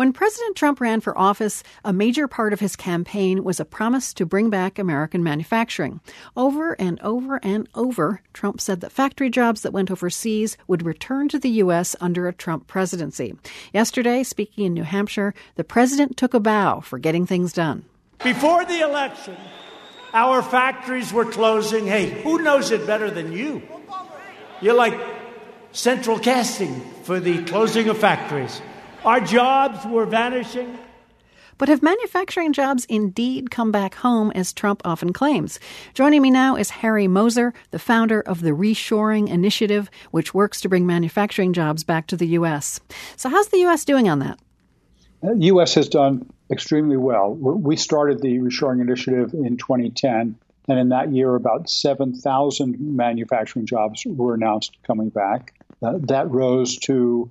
When President Trump ran for office, a major part of his campaign was a promise to bring back American manufacturing. Over and over and over, Trump said that factory jobs that went overseas would return to the U.S. under a Trump presidency. Yesterday, speaking in New Hampshire, the president took a bow for getting things done. Before the election, our factories were closing. Hey, who knows it better than you? You're like central casting for the closing of factories. Our jobs were vanishing. But have manufacturing jobs indeed come back home, as Trump often claims? Joining me now is Harry Moser, the founder of the Reshoring Initiative, which works to bring manufacturing jobs back to the U.S. So how's the U.S. doing on that? The U.S. has done extremely well. We started the Reshoring Initiative in 2010, and in that year, about 7,000 manufacturing jobs were announced coming back. That rose to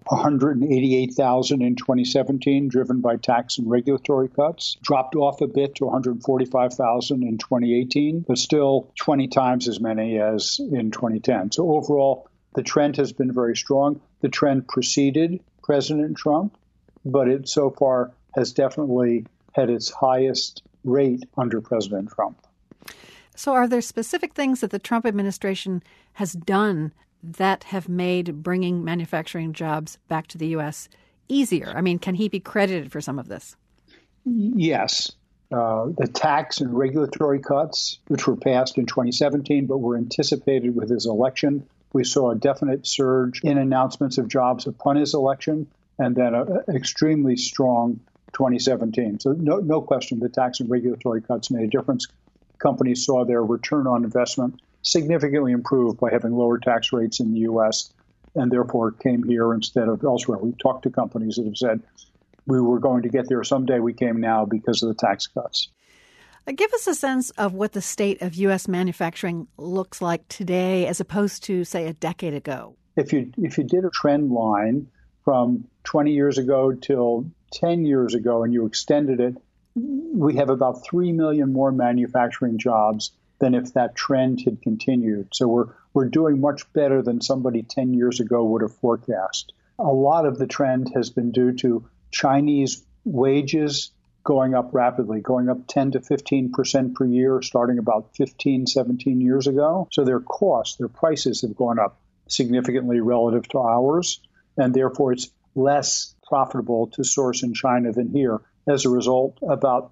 188,000 in 2017, driven by tax and regulatory cuts. Dropped off a bit to 145,000 in 2018, but still 20 times as many as in 2010. So overall, the trend has been very strong. The trend preceded President Trump, but it so far has definitely had its highest rate under President Trump. So are there specific things that the Trump administration has done that have made bringing manufacturing jobs back to the U.S. easier? I mean, can he be credited for some of this? Yes. The tax and regulatory cuts, which were passed in 2017 but were anticipated with his election, we saw a definite surge in announcements of jobs upon his election, and then an extremely strong 2017. So no question the tax and regulatory cuts made a difference. Companies saw their return on investment significantly improved by having lower tax rates in the U.S. and therefore came here instead of elsewhere. We've talked to companies that have said we were going to get there someday. We came now because of the tax cuts. Give us a sense of what the state of U.S. manufacturing looks like today as opposed to, say, a decade ago. If you did a trend line from 20 years ago till 10 years ago and you extended it, we have about 3 million more manufacturing jobs than if that trend had continued. So we're doing much better than somebody 10 years ago would have forecast. A lot of the trend has been due to Chinese wages going up rapidly, going up 10 to 15% per year, starting about 15, 17 years ago. So their costs, their prices have gone up significantly relative to ours, and therefore it's less profitable to source in China than here. As a result, about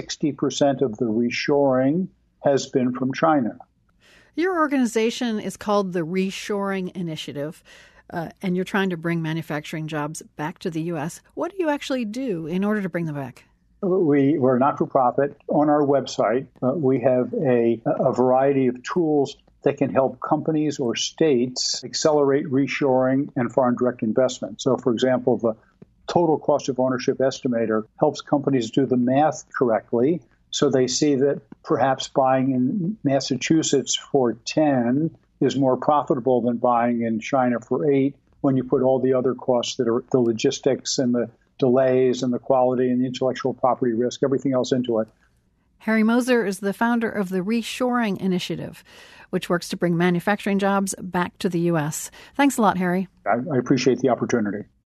60% of the reshoring has been from China. Your organization is called the Reshoring Initiative, and you're trying to bring manufacturing jobs back to the U.S. What do you actually do in order to bring them back? We're not-for-profit. On our website, we have a variety of tools that can help companies or states accelerate reshoring and foreign direct investment. So, for example, the total cost of ownership estimator helps companies do the math correctly. So they see that perhaps buying in Massachusetts for 10 is more profitable than buying in China for 8 when you put all the other costs that are the logistics and the delays and the quality and the intellectual property risk, everything else into it. Harry Moser is the founder of the Reshoring Initiative, which works to bring manufacturing jobs back to the U.S. Thanks a lot, Harry. I appreciate the opportunity.